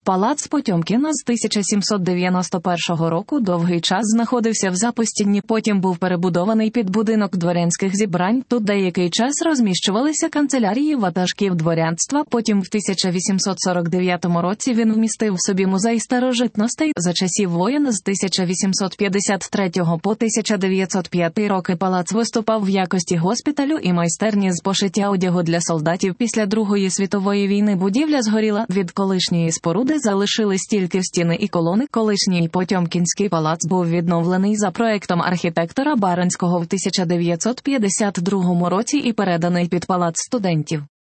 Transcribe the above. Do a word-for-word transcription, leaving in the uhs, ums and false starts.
Палац Потьомкіна з тисяча сімсот дев'яносто першого року довгий час знаходився в запустінні, потім був перебудований під будинок дворянських зібрань. Тут деякий час розміщувалися канцелярії ватажків дворянства, потім в тисяча вісімсот сорок дев'ятому році він вмістив в собі музей старожитностей. За часів воєн з тисяча вісімсот п'ятдесят третього по тисяча дев'ятсот п'ятий роки палац виступав в якості госпіталю і майстерні з пошиття одягу для солдатів. Після Другої світової війни будівля згоріла. Від колишньої споруди залишились тільки стіни і колони. Колишній Потьомкінський палац був відновлений за проектом архітектора Баранського в тисяча дев'ятсот п'ятдесят другому році і переданий під Палац студентів.